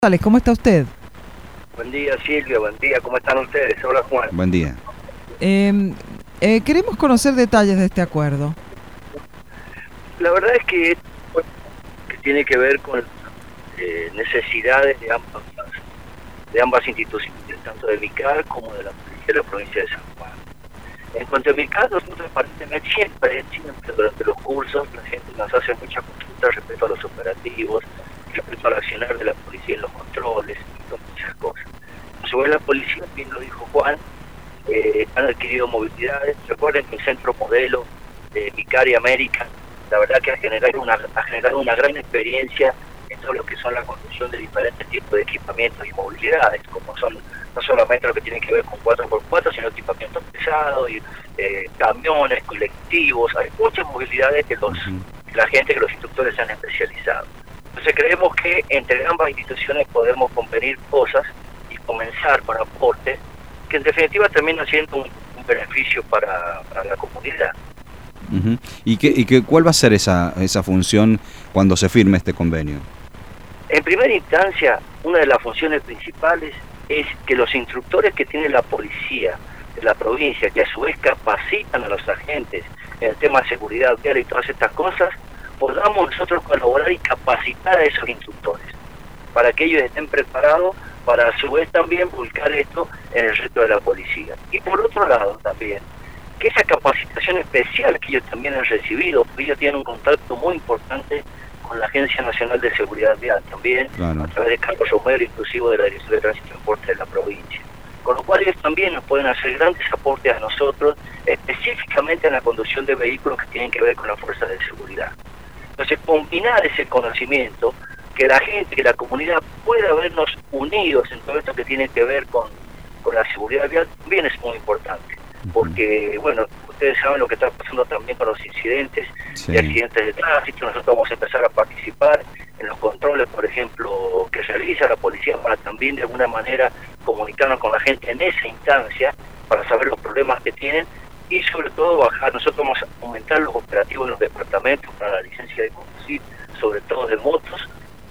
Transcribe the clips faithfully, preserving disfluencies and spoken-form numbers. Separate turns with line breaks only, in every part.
González, ¿cómo está usted?
Buen día, Silvia, buen día, ¿cómo están ustedes? Hola, Juan.
Buen día.
Eh, eh, queremos conocer detalles de este acuerdo.
La verdad es que, que tiene que ver con eh, necesidades de ambas, de ambas instituciones, tanto de MICAR como de la Policía de la provincia de San Juan. En cuanto a MICAR, nosotros aparentemente siempre, siempre durante los cursos, la gente nos hace mucha consulta respecto a los operativos, respecto al accionar de la policía en los controles, y muchas cosas. A su vez, la policía, bien lo dijo Juan, eh, han adquirido movilidades. Recuerden que el centro modelo de MICAR y América, la verdad que ha generado una, ha generado una gran experiencia en todo lo que son la construcción de diferentes tipos de equipamientos y movilidades, como son no solamente lo que tiene que ver con cuatro por cuatro, sino equipamientos pesados, y, eh, camiones, colectivos. Hay muchas movilidades que los, que la gente, que los instructores se han especializado. Entonces creemos que entre ambas instituciones podemos convenir cosas y comenzar con aportes que en definitiva terminan siendo un, un beneficio para, para la comunidad.
Uh-huh. ¿Y, qué, y qué, cuál va a ser esa, esa función cuando se firme este convenio?
En primera instancia, una de las funciones principales es que los instructores que tiene la policía de la provincia, que a su vez capacitan a los agentes en el tema de seguridad vial y todas estas cosas, podamos nosotros colaborar y capacitar a esos instructores para que ellos estén preparados para a su vez también volcar esto en el resto de la policía. Y por otro lado también, que esa capacitación especial que ellos también han recibido, porque ellos tienen un contacto muy importante con la Agencia Nacional de Seguridad Vial también, claro, a través de Carlos Romero, inclusive de la Dirección de Tránsito y Transporte de la provincia. Con lo cual ellos también nos pueden hacer grandes aportes a nosotros, específicamente en la conducción de vehículos que tienen que ver con las fuerzas de seguridad. Entonces, combinar ese conocimiento, que la gente, que la comunidad pueda vernos unidos en todo esto que tiene que ver con, con la seguridad vial, también es muy importante. Porque, bueno, ustedes saben lo que está pasando también con los incidentes, sí, y accidentes de tránsito. Nosotros vamos a empezar a participar en los controles, por ejemplo, que realiza la policía, para también de alguna manera comunicarnos con la gente en esa instancia, para saber los problemas que tienen, y sobre todo bajar. Nosotros vamos a aumentar los operativos en los departamentos para la licencia de conducir, sobre todo de motos,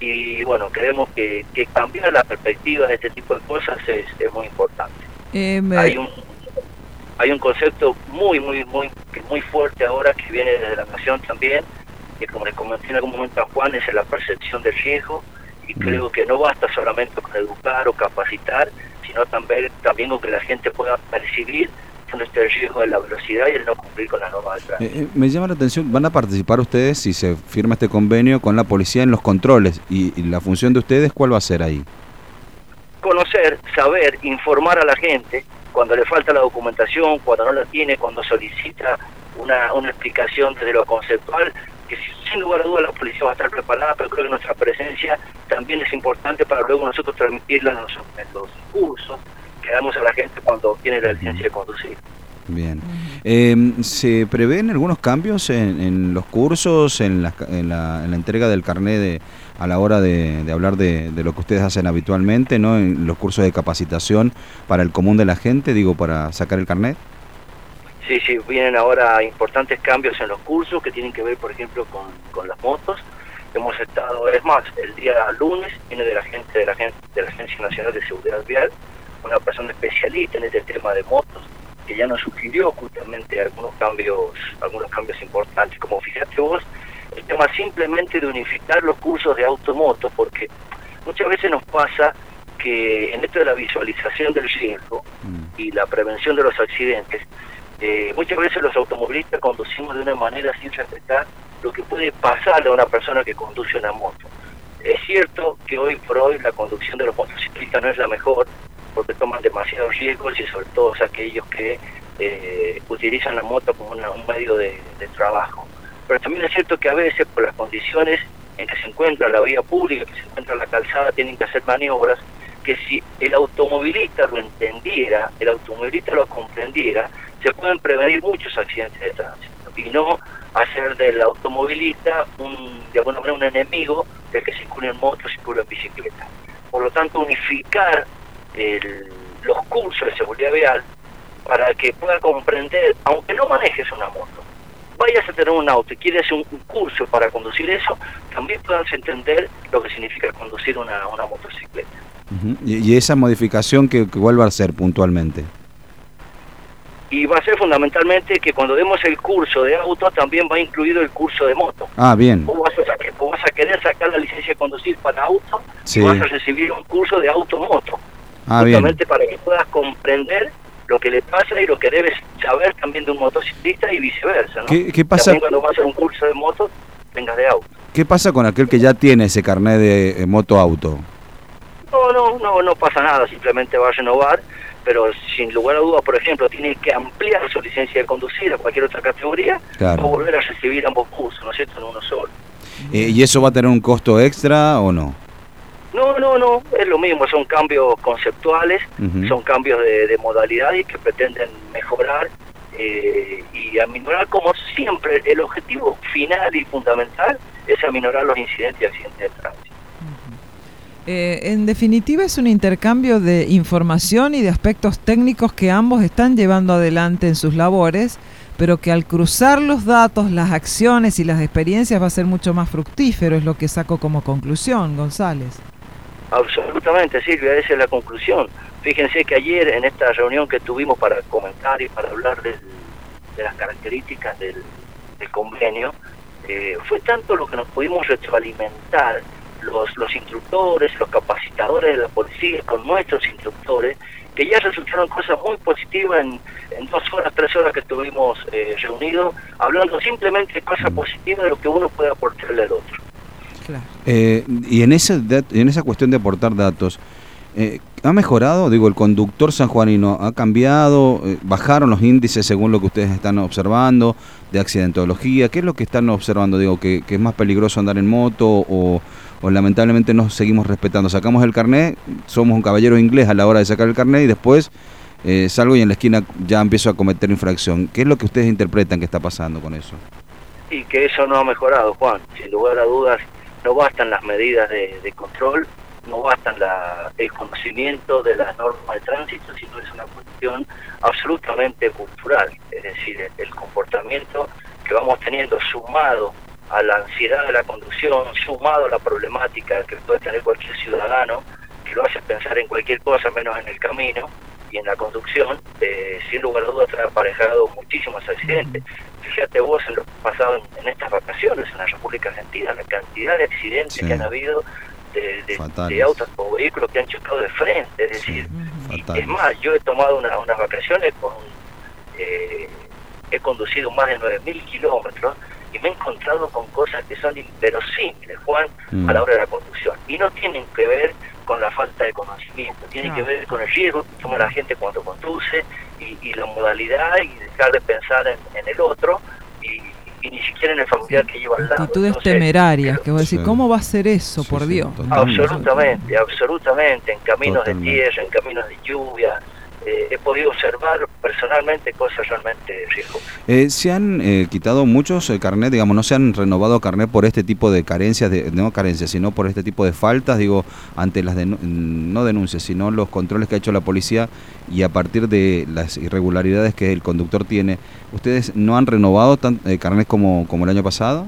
y bueno, creemos que, que cambiar la perspectiva de este tipo de cosas es, es muy importante. Eh, me... Hay un hay un concepto muy, muy, muy, muy fuerte ahora que viene desde la nación también, que como le comenté en algún momento a Juan, es la percepción del riesgo, y mm. creo que no basta solamente con educar o capacitar, sino también, también con que la gente pueda percibir dónde está el riesgo de la velocidad y el no cumplir con las normas del tránsito.
Eh, me llama la atención, ¿van a participar ustedes si se firma este convenio con la policía en los controles? Y, y la función de ustedes, ¿cuál va a ser ahí?
Conocer, saber, informar a la gente cuando le falta la documentación, cuando no la tiene, cuando solicita una, una explicación desde lo conceptual, que sin lugar a dudas la policía va a estar preparada, pero creo que nuestra presencia también es importante para luego nosotros transmitirla en los, en los cursos que damos a la gente cuando tiene la licencia de conducir.
Bien. Eh, ¿Se prevén algunos cambios en, en los cursos, en la, en, la, en la entrega del carnet de, a la hora de, de hablar de, de lo que ustedes hacen habitualmente, ¿no? En los cursos de capacitación para el común de la gente, digo, para sacar el carnet?
Sí, sí, vienen ahora importantes cambios en los cursos que tienen que ver, por ejemplo, con, con las motos. Hemos estado, es más, el día lunes viene de la gente de la, gente, de la Agencia Nacional de Seguridad Vial, una persona especialista en este tema de motos, que ya nos sugirió justamente algunos cambios, algunos cambios importantes. Como fíjate vos, el tema simplemente de unificar los cursos de automoto, porque muchas veces nos pasa que en esto de la visualización del riesgo mm. y la prevención de los accidentes, eh, muchas veces los automovilistas conducimos de una manera sin respetar lo que puede pasarle a una persona que conduce una moto. Es cierto que hoy por hoy la conducción de los motociclistas no es la mejor, porque toman demasiados riesgos, y sobre todo aquellos que eh, utilizan la moto como una, un medio de, de trabajo. Pero también es cierto que a veces, por las condiciones en que se encuentra la vía pública, que se encuentra la calzada, tienen que hacer maniobras que, si el automovilista lo entendiera, el automovilista lo comprendiera, se pueden prevenir muchos accidentes de tránsito, y no hacer del automovilista un, de alguna manera un enemigo del que circula en moto, circula en bicicleta. Por lo tanto, unificar El, los cursos de seguridad vial para que pueda comprender, aunque no manejes una moto, vayas a tener un auto y quieres un, un curso para conducir eso, también puedas entender lo que significa conducir una, una motocicleta.
Uh-huh. y, y esa modificación que, que vuelva a ser puntualmente.
Y va a ser fundamentalmente que cuando demos el curso de auto también va incluido el curso de moto.
Ah, bien.
Vos vas a, sacar, vos vas a querer sacar la licencia de conducir para auto,
sí.
Y vas a recibir un curso de auto-moto.
Ah,
justamente
bien.
Para que puedas comprender lo que le pasa y lo que debes saber también de un motociclista y viceversa, ¿no?
¿Qué, qué pasa?
También cuando vas a hacer un curso de moto, tengas de auto.
¿Qué pasa con aquel que ya tiene ese carnet de eh, moto-auto?
No, no, no, no pasa nada, simplemente va a renovar, pero sin lugar a dudas, por ejemplo, tiene que ampliar su licencia de conducir a cualquier otra categoría,
Claro.
o volver a recibir ambos cursos, ¿no es cierto?, en uno solo.
Eh, ¿Y eso va a tener un costo extra o no?
No, no, no, es lo mismo, son cambios conceptuales,
Uh-huh.
son cambios de, de modalidades que pretenden mejorar eh, y aminorar, como siempre, el objetivo final y fundamental es aminorar los incidentes y accidentes de tránsito.
Eh, en definitiva es un intercambio de información y de aspectos técnicos que ambos están llevando adelante en sus labores, pero que al cruzar los datos, las acciones y las experiencias va a ser mucho más fructífero, es lo que saco como conclusión, González.
Absolutamente, Silvia, esa es la conclusión. Fíjense que ayer en esta reunión que tuvimos para comentar y para hablar del, de las características del, del convenio, eh, fue tanto lo que nos pudimos retroalimentar los, los instructores, los capacitadores de la policía con nuestros instructores, que ya resultaron cosas muy positivas en, en dos horas, tres horas que estuvimos eh, reunidos, hablando simplemente de cosas positivas de lo que uno puede aportarle al otro.
Claro.
Eh, y en, ese dat- en esa cuestión de aportar datos, eh, ¿ha mejorado? Digo, el conductor sanjuanino ha cambiado, eh, bajaron los índices según lo que ustedes están observando de accidentología. ¿Qué es lo que están observando? Digo, que, que es más peligroso andar en moto o, o lamentablemente no seguimos respetando. Sacamos el carnet, somos un caballero inglés a la hora de sacar el carnet y después eh, salgo y en la esquina ya empiezo a cometer infracción. ¿Qué es lo que ustedes interpretan que está pasando con eso?
Y que eso no ha mejorado, Juan. Sin lugar a dudas, no bastan las medidas de, de control, no bastan la, el conocimiento de las normas de tránsito, sino es una cuestión absolutamente cultural. Es decir, el, el comportamiento que vamos teniendo sumado a la ansiedad de la conducción, sumado a la problemática que puede tener cualquier ciudadano, que lo hace pensar en cualquier cosa menos en el camino y en la conducción, eh, sin lugar a dudas trae aparejado muchísimos accidentes. Fíjate vos en lo pasado en, en estas vacaciones en la República Argentina, la cantidad de accidentes
Sí.
que han habido de, de,
Fatales.
de autos o vehículos que han chocado de frente, es decir,
Sí,
y
fatales.
es más, yo he tomado una, unas vacaciones con, eh, he conducido más de nueve mil kilómetros y me he encontrado con cosas que son inverosímiles, Juan,
Mm.
a la hora de la conducción, y no tienen que ver con la falta de conocimiento, tienen
No.
que ver con el riesgo que toma la gente cuando conduce y, y la modalidad y dejar de pensar en, en el otro y, y ni siquiera en el familiar que lleva al lado.
Actitudes
Entonces,
temerarias, que vos decís,
Sí.
¿cómo va a ser eso,
Sí,
por
sí,
Dios?
totalmente.
Absolutamente, absolutamente, en caminos
Totalmente.
de tierra, en caminos de lluvia, eh, he podido observar personalmente cosas realmente riesgosas.
Eh, se han eh, quitado muchos eh, carnet, digamos, no se han renovado carnet por este tipo de carencias, de, no carencias, sino por este tipo de faltas, digo, ante las denu- no denuncias, sino los controles que ha hecho la policía y a partir de las irregularidades que el conductor tiene. ¿Ustedes no han renovado tan, eh, carnet como, como el año pasado?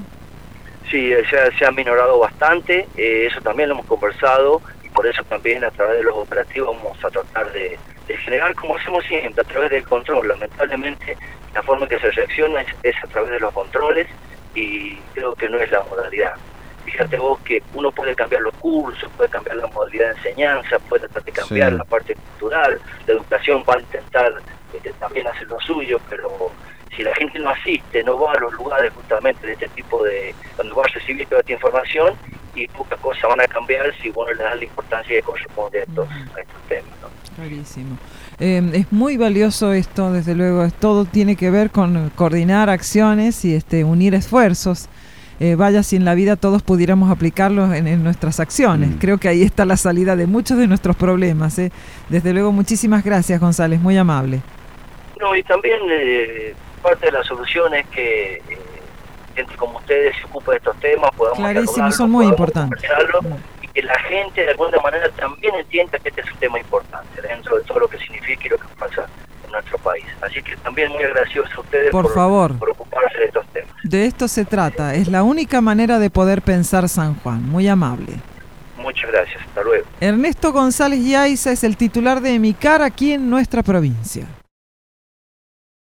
Sí, eh, se ha, se ha minorado bastante, eh, eso también lo hemos conversado y por eso también a través de los operativos vamos a tratar de, de generar, como hacemos siempre, a través del control. Lamentablemente la forma en que se reacciona es, es a través de los controles y creo que no es la modalidad. Fíjate vos que uno puede cambiar los cursos, puede cambiar la modalidad de enseñanza, puede tratar de cambiar
Sí.
la parte cultural, la educación va a intentar este, también hacer lo suyo, pero si la gente no asiste, no va a los lugares justamente de este tipo de, donde va a recibir toda esta información y pocas cosas van a cambiar si uno le da la importancia que corresponde a estos, a estos temas, ¿no?
Clarísimo. Eh, es muy valioso esto, desde luego, es- todo tiene que ver con coordinar acciones y este unir esfuerzos. Eh, vaya, si en la vida todos pudiéramos aplicarlos en, en nuestras acciones.
Mm.
Creo que ahí está la salida de muchos de nuestros problemas. ¿eh? Desde luego, muchísimas gracias, González, muy amable.
No, y también eh, parte de la solución es que eh, gente como ustedes se ocupe de estos temas, podamos
Clarísimo,
dialogarlo,
son muy
podamos
importantes.
conversarlo, y que la gente de alguna manera también entienda que este es un tema importante dentro de todo lo que significa y lo que pasa en nuestro país. Así que también muy agradecidos a ustedes
Por favor.
por ocuparse de estos temas.
De esto se trata, es la única manera de poder pensar San Juan. Muy amable.
Muchas gracias, hasta luego.
Ernesto González Yaiza es el titular de EMICAR aquí en nuestra provincia.